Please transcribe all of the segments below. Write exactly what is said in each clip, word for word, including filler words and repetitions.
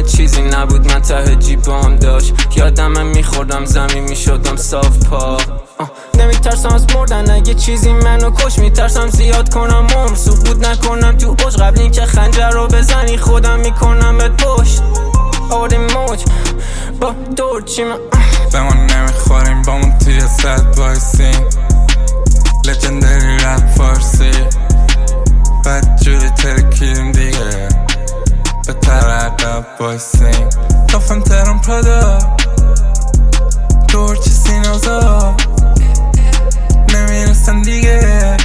چیزی نبود من ته جیبام داشت. یادم میخوردم زمین میشدم صاف پا. نمیترسم از مردن اگه چیزی منو کش، میترسم زیاد کنم عمر سقوط نکنم تو اوج. قبل این که خنجر رو بزنی خودم میکنم بهت پشت. آوردیم موج با دور چی من به ما نمیخوریم با من توی ست وایسیم. لجندری رپ فارسی بد جوری ترکیدیم دیگه به ترقب وایسیم. کافم ترم پرادا دور چی سینوزا نمیرسن دیگه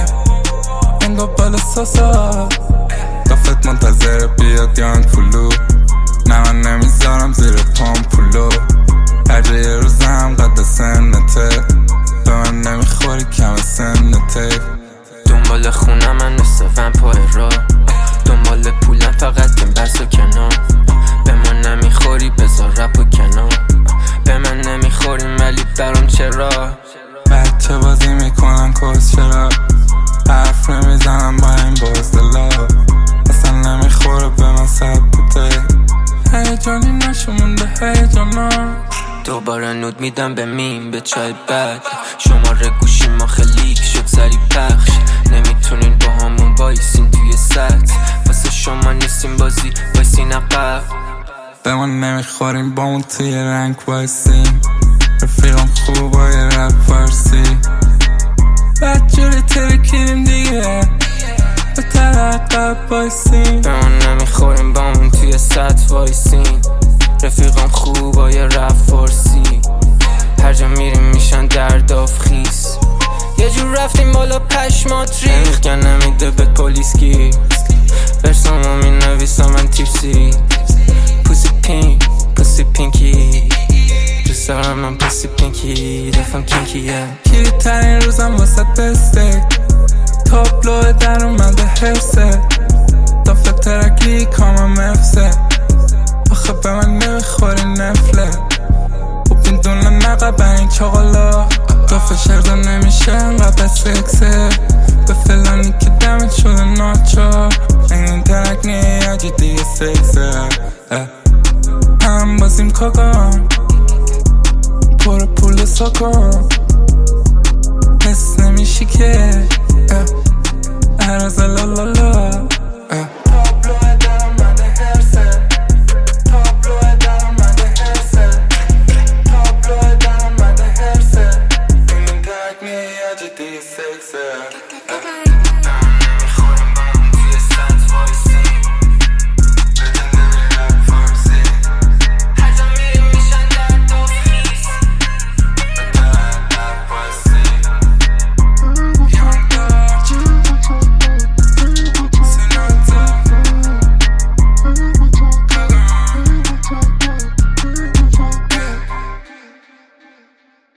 انگا بالا ساسا. کافت منتظر بیاد یان پولو نه من نمیذارم زیر پام پولو. هر جا یه روزم قد سنته به من نمیخوری کم سنته. دنبال خونه من مثل ومپای را، دنبال پولم فقط کم برس و کنار. به من نمیخوری بذار رپ و کنار. به من نمیخوریم ولی برام چرا بچه بازی میکنن کس چرا حرف نمیزنم با این بازدلا. اصلا نمیخوره به من سبته هیجانی نشمونده هیجانا. دوباره نود میدم به میم به چای بد. شماره گوشی ما خلیک شد سری پخش. نمیتونین با همون بایسین توی ست واسه شما نیستیم بازی بایسین عقب. به من نمیخوریم با اون توی رنگ وایسیم. رفیقم خوب با یه رپ فارسی بد جوری ترکیدیم دیگه به ترقب وایسیم. به من نمیخوریم با اون توی ست وایسیم. رفیقم خوب با یه رپ فارسی هر جا میریم میشن درداف خیس. یه جور رفتیم بالا پشمات ریخ که نمیده به پولیس کی برسامو می نویسم من تیپسی. پوسی پینک پوسی پینکی دوست دارم من پوسی پینکی دفم کینکیه. کلی ترین روزم واسه دسته تابلو در اومده حفظه دافت ترکی کامم افسه. آخه به من نمیخوری نفله خوب این دونه نقب این چاقالا. دافت شرده نمیشه انقدر سکسه به فلانی که دمت شده ناچار. این ترک نیاجی دیگه سکسه هم بازیم کاکان پر پول ساکان حس نمیشی که عرض لالالا.